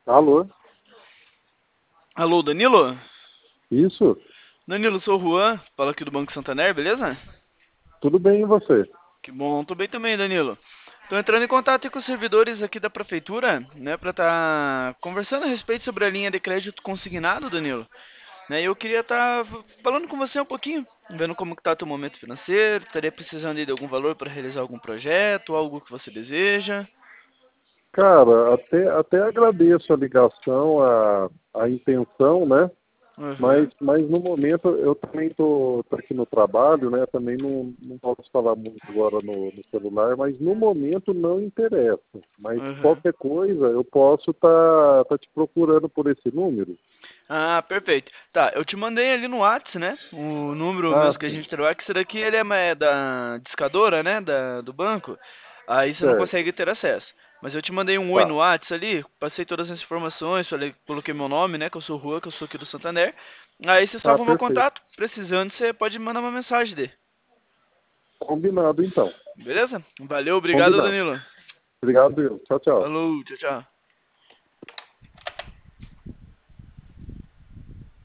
Alô? Alô, Danilo? Isso? Danilo, sou o Juan, falo aqui do Banco Santander, beleza? Tudo bem e você? Que bom, tô bem também, Danilo. Tô entrando em contato com os servidores aqui da prefeitura, né, pra estar conversando a respeito sobre a linha de crédito consignado, Danilo. Né, e eu queria estar falando com você um pouquinho, vendo como que tá teu momento financeiro, estaria precisando aí de algum valor para realizar algum projeto, algo que você deseja. Cara, até agradeço a ligação, a intenção, né? Mas, Aham, mas no momento eu também tô aqui no trabalho, né? Também não posso falar muito agora no celular, mas no momento não interessa. Mas aham. qualquer coisa eu posso tá te procurando por esse número. Ah, perfeito. Tá, eu te mandei ali no Whats, né? O número Ah, mesmo que a sim, gente trabalha, que esse daqui ele é da discadora, né? Do banco. Aí você não certo. consegue ter acesso. Mas eu te mandei um oi Tá, no Whats ali, passei todas as informações, falei, coloquei meu nome, né? Que eu sou Rua, que eu sou aqui do Santander. Aí você tá salva o meu perfeito. contato. Precisando, você pode me mandar uma mensagem dele. Combinado então. Beleza? Valeu, obrigado, Combinado. Danilo. Obrigado, Will. Tchau, tchau. Falou, tchau, tchau.